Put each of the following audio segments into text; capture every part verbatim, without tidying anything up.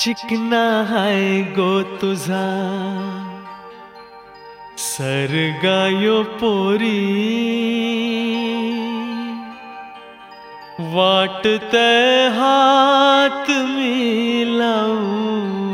चिकना हाय गो तुझा सरगायो पोरी, वाटते हात मिलाऊ,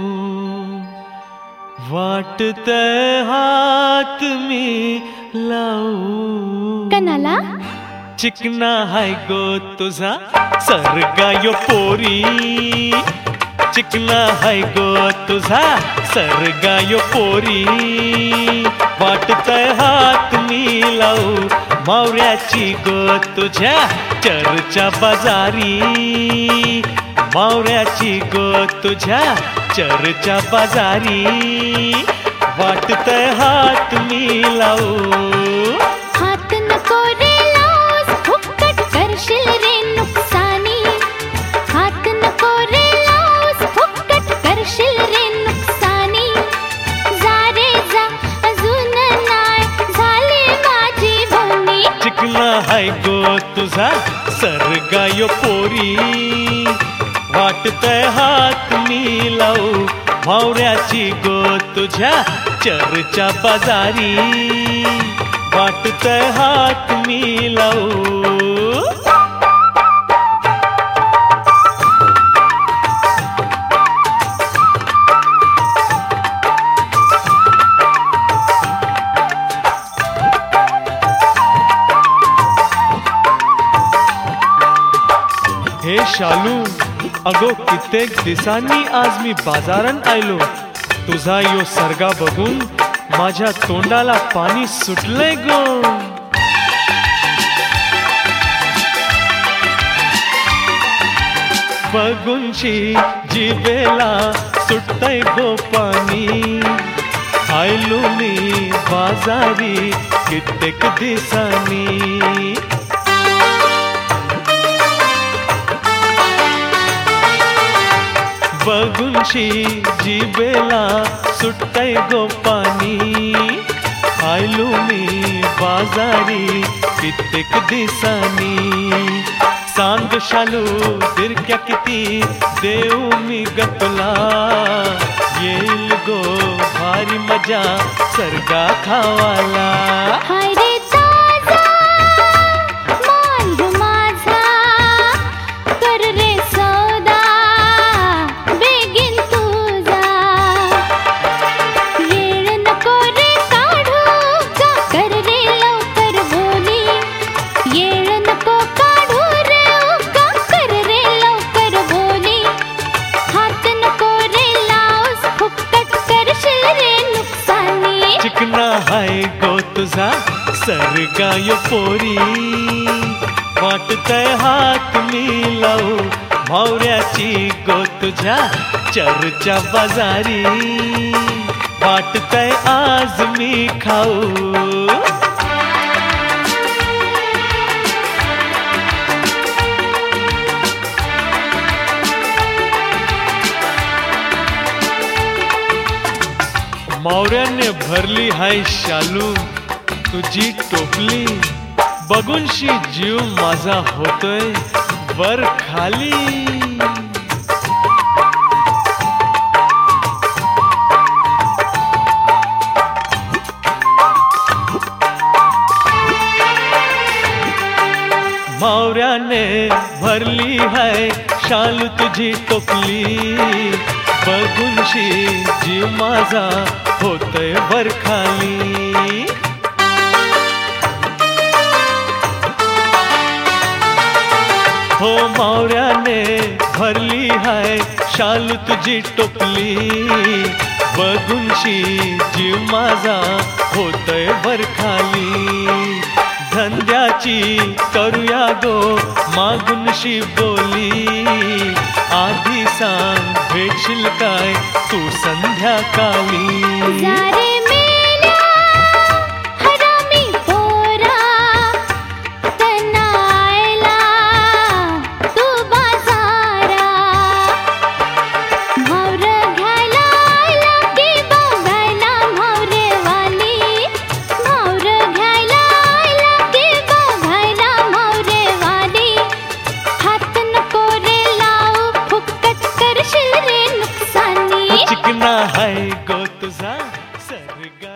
वाटते हात मिलाऊ। कनाला चिकना हाय गो तुझा सरगायो पोरी, चिकना हाय गो तुझा सरगायो पोरी, वाटतय हात मिलाऊ, मावऱ्याची गो तुझ्या चर्चा बाजारी, मावऱ्याची गो तुझ्या चर्चा बाजारी, वाटतय हात मिलाऊ। हात नको रे लावूस, फुकट करशील रे नुकसानी, हात नको रे लावूस, फुकट करशील रे नुकसानी, जा रे जा अजून नाय झाली माझी भवनी। चिकना हाय गो तुझा सरगायो पोरी, वाटतय हात मिलाऊ, मावऱ्याची गो तुझ्या चर्चा बाजारी, वाटतय हात मिलाऊ। हे शालू, अगो कित्येक दिवसांनी आज मी बाजारात आयलो, तुझा यो सरगा बघून माझ्या तोंडाला पाणी सुटलंय गो। बघूनशी जिभेला सुटतय गो पाणी, आयलो मी बाजारी कित्येक दिवसांनी। बघूनशी जिभेला सुटतय गो पाणी, आयलो मी बाजारी कित्येक दिवसांनी। सांग शालू दिरक्या किती देऊ मी ग तुला, येईल गो भारी मजा सरगा खावाला। हाय रे ताजा मांड माझा, कर रे सौदा बेगीन तुझा, येळ नको रे काढू का, कर रे लवकर बोली, येळ नको काढू रे का, कर रे लवकर बोली, हात नको रे लावूस, फुकट करशील रे नुकसानी। चिकना हाय गो तुझा सरगायो पोरी, वाटतय हात मिलाऊ, मावऱ्याची गो तुझ्या चर्चा बाजारी, वाटतय आज मी खाऊ। मावऱ्याने भरली हाय शालू तुझी टोपली, बघूनशी जीव माझा होतोय वर खाली। मावऱ्याने भरली हाय शालू तुझी टोपली, बघूनशी जीव माझा होतोय वर खाली। हो मावऱ्याने भरली हाय शालू तुझी टोपली, बघूनशी जीव माझा होतोय वर खाली। धंद्याची करूया गो मागूनशी बोली, आधी सांग भेटशील काय तू संध्याकाळी। जा रे मेल्या हरामी पोरा, तनायला तू बाजारा, म्हावर घ्यायला आला की बघायला म्हावरेवाली, म्हावर घ्यायला आला की बघायला म्हावरेवाली, हात नको रे लावू, फुकट करशील रे नुकसान। दीवाना है गो तुझा सरगा